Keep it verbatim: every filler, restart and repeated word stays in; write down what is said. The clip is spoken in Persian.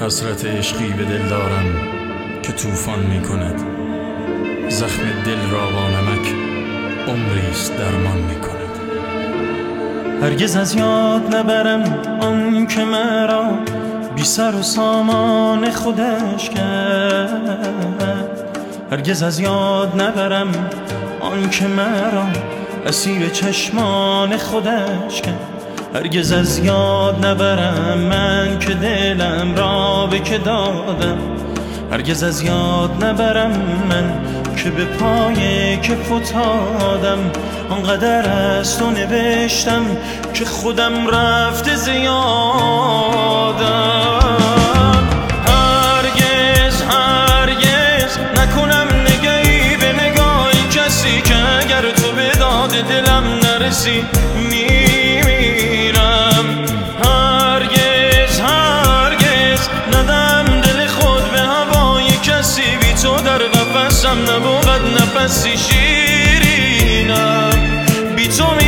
حسرت عشقی به دل دارم که طوفان می کند، زخم دل را با نمک عمریست درمان می کند. هرگز از یاد نبرم آن که مرا بی سر و سامان خودش کرد. هرگز از یاد نبرم آن که مرا اسیر چشمان خودش کرد. هرگز از یاد نبرم من که دلم را به که دادم. هرگز از یاد نبرم من که به پای که فتادم. آنقدر از تو نوشتم که خودم رفته زیادم. هرگز هرگز نکنم نگهی به نگاهی کسی که اگر تو به داد دلم نرسی میمیرم. هرگز هرگز ندم دل خود به هوای کسی بی تو در قفسم نبود نفسی شیرینم. بی تو